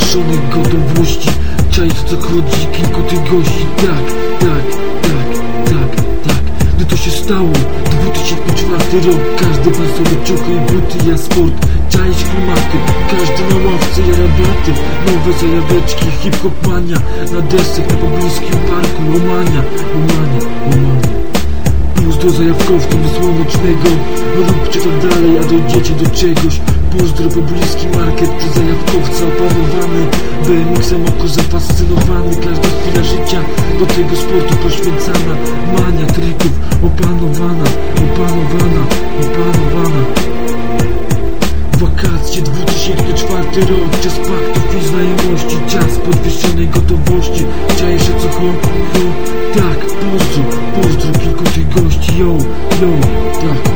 podwyższonej gotowości. Czaisz, o co chodzi, kilku tych gości. Tak. Gdy to się stało, 2004 rok. Każdy pasowe ciuchy i buty, ja sport. Czaisz klimaty, każdy na ławce, ja rabaty. Nowe zajaweczki, hip-hop mania. Na desek, na pobliskim parku, łamania. Pozdro zajawkowców do słonecznego. Róbcie to dalej, a dojdziecie do czegoś. Pozdro pobliski market, przez zajawkowca opanowany. BMX-em oko zafascynowany. Każda chwila życia do tego sportu poświęcana. Mania trików opanowana. Wakacje 2004 rok. Czas paktów i znajomości. Czas podwyższonej gotowości. Czajesz, o co chodzi? Tak, pozdro kilku tych gości. Tak.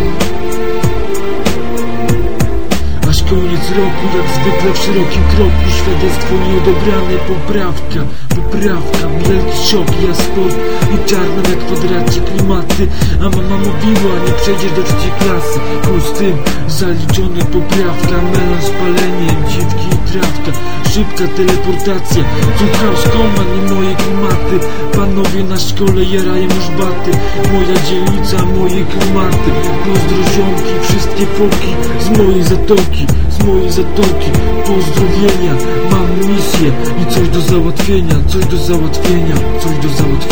Aż koniec roku, jak zwykle w szerokim kroku. Świadectwo nieodebrane, poprawka. Wielki szok, ja sport i czarne jak kwadracie klimaty. A mama mówiła, nie przejdziesz do trzeciej klasy. Plus tym zaliczone poprawka. Melanż z paleniem, dziwki i trawka. Szybka teleportacja, House Command i moje klimaty. Panowie na szkole jarają już baty. Moja dzielnica, moje klimaty. Pozdro ziomki, wszystkie foki z mojej zatoki. Pozdrowienia, mam misję i coś do załatwienia.